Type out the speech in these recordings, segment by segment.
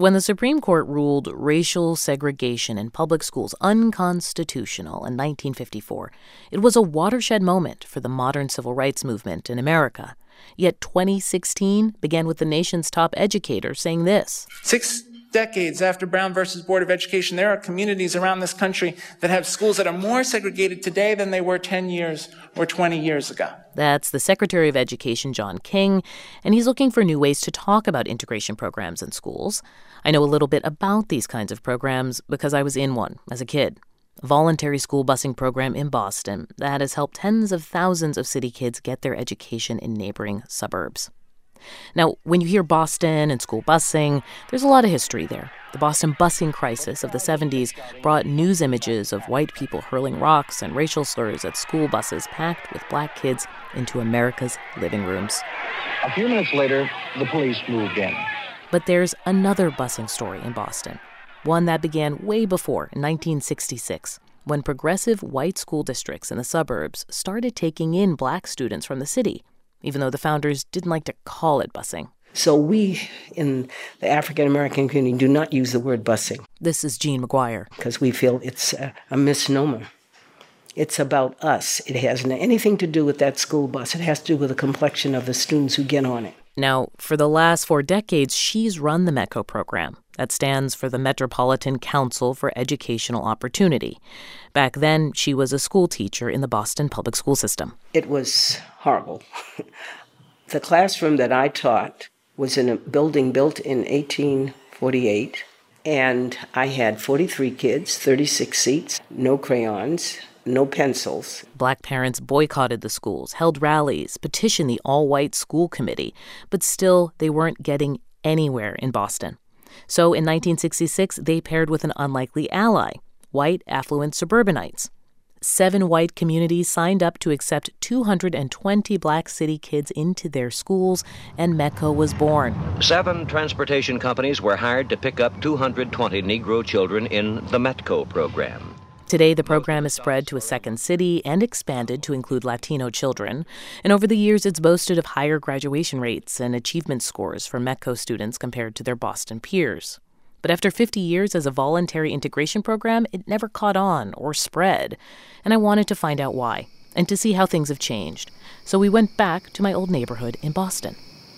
When the Supreme Court ruled racial segregation in public schools unconstitutional in 1954, it was a watershed moment for the modern civil rights movement in America. Yet 2016 began with the nation's top educator saying this. 6 decades after Brown versus Board of Education, there are communities around this country that have schools that are more segregated today than they were 10 years or 20 years ago. That's the Secretary of Education, John King, and he's looking for new ways to talk about integration programs in schools. I know a little bit about these kinds of programs because I was in one as a kid. A voluntary school busing program in Boston that has helped tens of thousands of city kids get their education in neighboring suburbs. Now, when you hear Boston and school busing, there's a lot of history there. The Boston busing crisis of the 70s brought news images of white people hurling rocks and racial slurs at school buses packed with black kids into America's living rooms. A few minutes later, the police moved in. But there's another busing story in Boston, one that began way before, in 1966, when progressive white school districts in the suburbs started taking in black students from the city, even though the founders didn't like to call it busing. So we, in the African-American community, do not use the word busing. This is Jean McGuire. Because we feel it's a misnomer. It's about us. It has anything to do with that school bus. It has to do with the complexion of the students who get on it. Now, for the last 4 decades, she's run the METCO program. That stands for the Metropolitan Council for Educational Opportunity. Back then, she was a school teacher in the Boston public school system. It was horrible. The classroom that I taught was in a building built in 1848, and I had 43 kids, 36 seats, no crayons, no pencils. Black parents boycotted the schools, held rallies, petitioned the all-white school committee, but still they weren't getting anywhere in Boston. So in 1966, they paired with an unlikely ally, white, affluent suburbanites. 7 white communities signed up to accept 220 black city kids into their schools, and METCO was born. 7 transportation companies were hired to pick up 220 Negro children in the METCO program. Today, the program is spread to a second city and expanded to include Latino children. And over the years, it's boasted of higher graduation rates and achievement scores for METCO students compared to their Boston peers. But after 50 years as a voluntary integration program, it never caught on or spread. And I wanted to find out why and to see how things have changed. So we went back to my old neighborhood in Boston.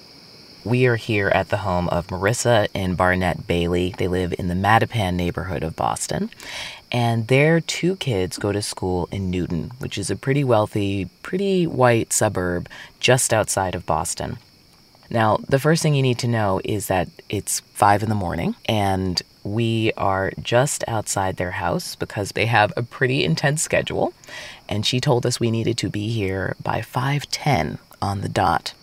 We are here at the home of Marissa and Barnett Bailey. They live in the Mattapan neighborhood of Boston. And their 2 kids go to school in Newton, which is a pretty wealthy, pretty white suburb just outside of Boston. Now, the first thing you need to know is that it's 5 a.m, and we are just outside their house because they have a pretty intense schedule. And she told us we needed to be here by 5:10 on the dot.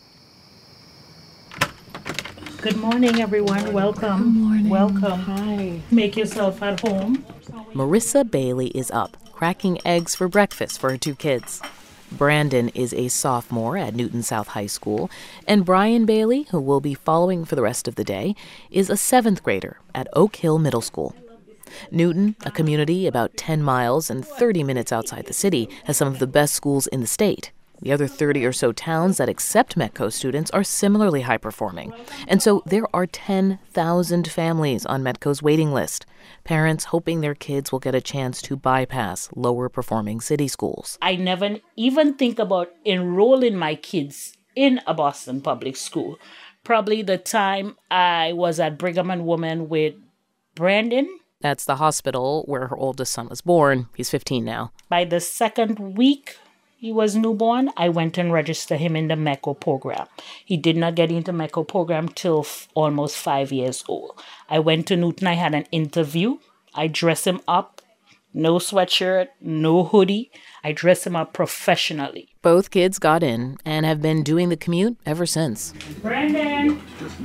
Good morning, everyone. Welcome. Good morning. Welcome. Hi. Make yourself at home. Marissa Bailey is up, cracking eggs for breakfast for her 2 kids. Brandon is a sophomore at Newton South High School, and Brian Bailey, who we'll be following for the rest of the day, is a 7th grader at Oak Hill Middle School. Newton, a community about 10 miles and 30 minutes outside the city, has some of the best schools in the state. The other 30 or so towns that accept METCO students are similarly high-performing. And so there are 10,000 families on METCO's waiting list, parents hoping their kids will get a chance to bypass lower-performing city schools. I never even think about enrolling my kids in a Boston public school. Probably the time I was at Brigham and Women with Brandon. That's the hospital where her oldest son was born. He's 15 now. By the 2nd week he was newborn, I went and registered him in the METCO program. He did not get into METCO program till almost 5 years old. I went to Newton. I had an interview. I dressed him up. No sweatshirt, no hoodie. I dressed him up professionally. Both kids got in and have been doing the commute ever since. Brandon.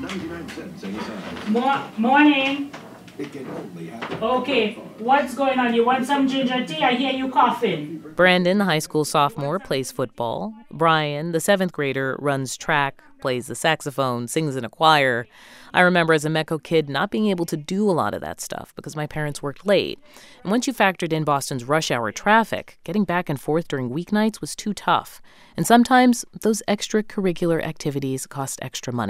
Morning. Okay, what's going on? You want some ginger tea? I hear you coughing. Brandon, the high school sophomore, plays football. Brian, the 7th grader, runs track, plays the saxophone, sings in a choir. I remember as a METCO kid not being able to do a lot of that stuff because my parents worked late. And once you factored in Boston's rush hour traffic, getting back and forth during weeknights was too tough. And sometimes those extracurricular activities cost extra money.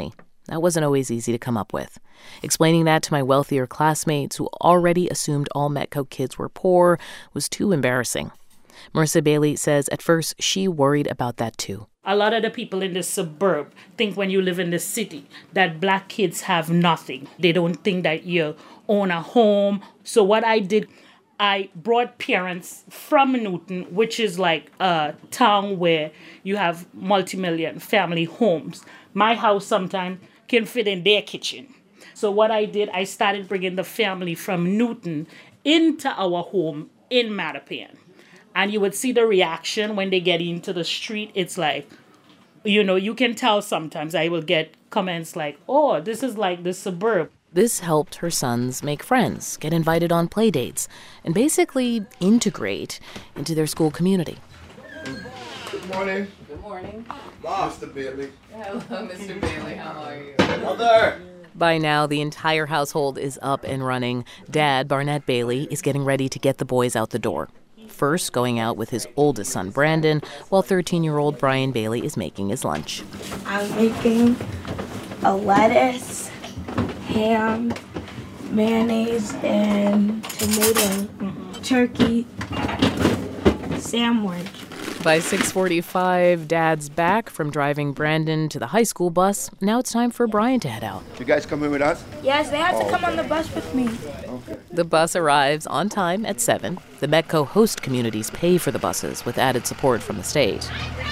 That wasn't always easy to come up with. Explaining that to my wealthier classmates who already assumed all Metco kids were poor was too embarrassing. Marissa Bailey says at first she worried about that too. A lot of the people in the suburb think when you live in the city that black kids have nothing. They don't think that you own a home. So what I did, I brought parents from Newton, which is like a town where you have multi-million family homes. My house sometimes can fit in their kitchen. So what I did, I started bringing the family from Newton into our home in Mattapan. And you would see the reaction when they get into the street. It's like, you can tell sometimes I will get comments like, oh, this is like the suburb. This helped her sons make friends, get invited on play dates, and basically integrate into their school community. Good morning. Good morning. Mr. Bailey. Hello, Mr. Bailey. How are you? Mother! By now, the entire household is up and running. Dad, Barnett Bailey, is getting ready to get the boys out the door. First, going out with his oldest son, Brandon, while 13-year-old Brian Bailey is making his lunch. I'm making a lettuce, ham, mayonnaise, and tomato turkey sandwich. By 6:45, Dad's back from driving Brandon to the high school bus. Now it's time for Brian to head out. You guys coming with us? Yes, they have to come on the bus with me. Okay. The bus arrives on time at 7. The Metco host communities pay for the buses with added support from the state.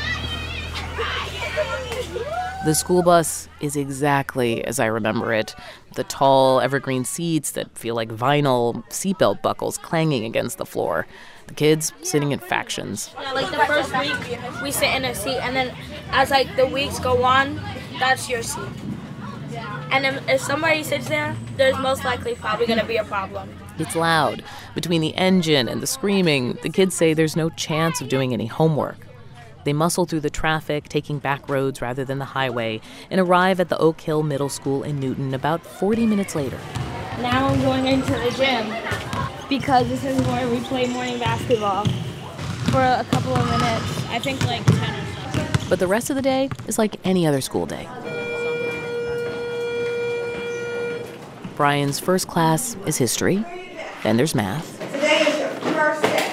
The school bus is exactly as I remember it. The tall evergreen seats that feel like vinyl, seatbelt buckles clanging against the floor. The kids sitting in factions. Like the first week, we sit in a seat, and then as like the weeks go on, that's your seat. And if somebody sits there, there's most likely probably going to be a problem. It's loud. Between the engine and the screaming, the kids say there's no chance of doing any homework. They muscle through the traffic, taking back roads rather than the highway, and arrive at the Oak Hill Middle School in Newton about 40 minutes later. Now I'm going into the gym because this is where we play morning basketball for a couple of minutes. I think like 10 or so. But the rest of the day is like any other school day. Brian's first class is history. Then there's math. Today is your first test.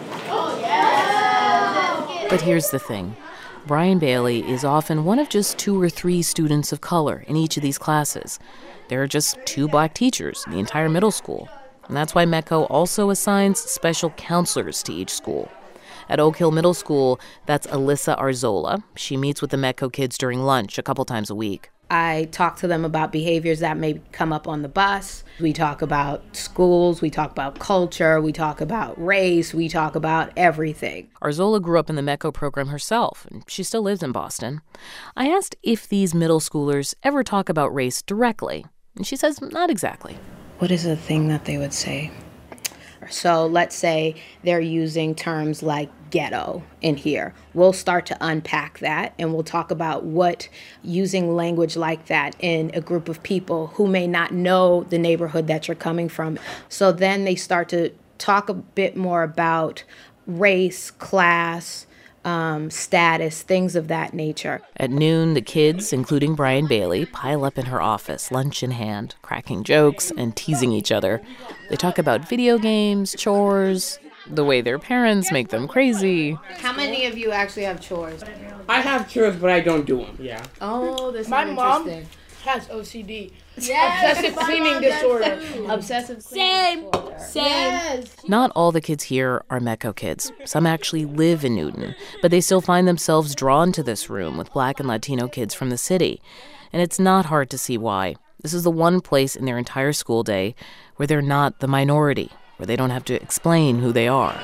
But here's the thing. Brian Bailey is often one of just 2 or 3 students of color in each of these classes. There are just 2 black teachers in the entire middle school. And that's why Metco also assigns special counselors to each school. At Oak Hill Middle School, that's Alyssa Arzola. She meets with the Metco kids during lunch a couple times a week. I talk to them about behaviors that may come up on the bus. We talk about schools, we talk about culture, we talk about race, we talk about everything. Arzola grew up in the Metco program herself, and she still lives in Boston. I asked if these middle schoolers ever talk about race directly, and she says not exactly. What is a thing that they would say? So let's say they're using terms like ghetto in here. We'll start to unpack that, and we'll talk about what using language like that in a group of people who may not know the neighborhood that you're coming from. So then they start to talk a bit more about race, class, status, things of that nature. At noon, the kids, including Brian Bailey, pile up in her office, lunch in hand, cracking jokes and teasing each other. They talk about video games, chores, the way their parents make them crazy. How many of you actually have chores? I have chores, but I don't do them. Yeah. Oh, this is My mom interesting. has OCD. Yes, Obsessive cleaning disorder. Obsessive Same. Yes. Not all the kids here are Metco kids. Some actually live in Newton, but they still find themselves drawn to this room with Black and Latino kids from the city. And it's not hard to see why. This is the one place in their entire school day where they're not the minority, where they don't have to explain who they are.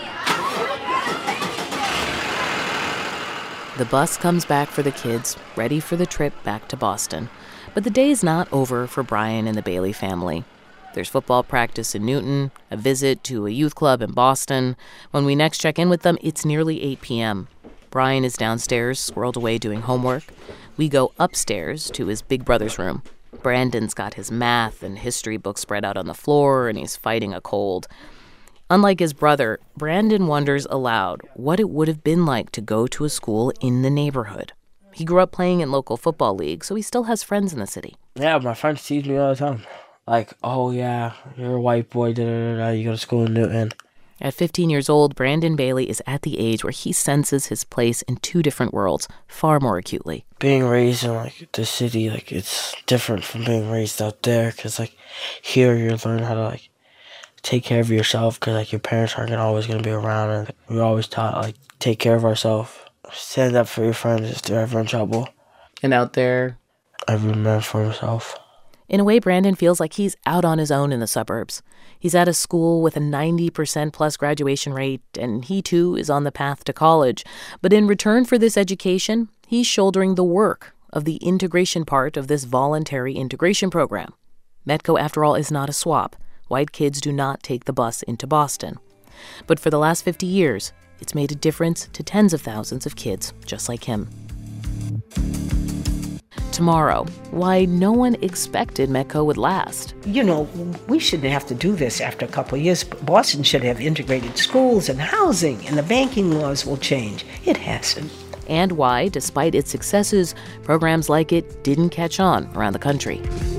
The bus comes back for the kids, ready for the trip back to Boston. But the day's not over for Brian and the Bailey family. There's football practice in Newton, a visit to a youth club in Boston. When we next check in with them, it's nearly 8 p.m. Brian is downstairs, squirreled away doing homework. We go upstairs to his big brother's room. Brandon's got his math and history books spread out on the floor, and he's fighting a cold. Unlike his brother, Brandon wonders aloud what it would have been like to go to a school in the neighborhood. He grew up playing in local football leagues, so he still has friends in the city. Yeah, my friends tease me all the time. Like, oh yeah, you're a white boy, you go to school in Newton. At 15 years old, Brandon Bailey is at the age where he senses his place in two different worlds far more acutely. Being raised in, the city, it's different from being raised out there, because, here you learn how to, take care of yourself, because, your parents aren't always going to be around, and we're always taught, take care of ourselves. Stand up for your friends if they're ever in trouble. And out there, every man for himself. In a way, Brandon feels like he's out on his own in the suburbs. He's at a school with a 90% plus graduation rate, and he too is on the path to college. But in return for this education, he's shouldering the work of the integration part of this voluntary integration program. Metco, after all, is not a swap. White kids do not take the bus into Boston. But for the last 50 years, it's made a difference to tens of thousands of kids just like him. Tomorrow, why no one expected Metco would last. We shouldn't have to do this after a couple of years. Boston should have integrated schools and housing, and the banking laws will change. It hasn't. And why, despite its successes, programs like it didn't catch on around the country.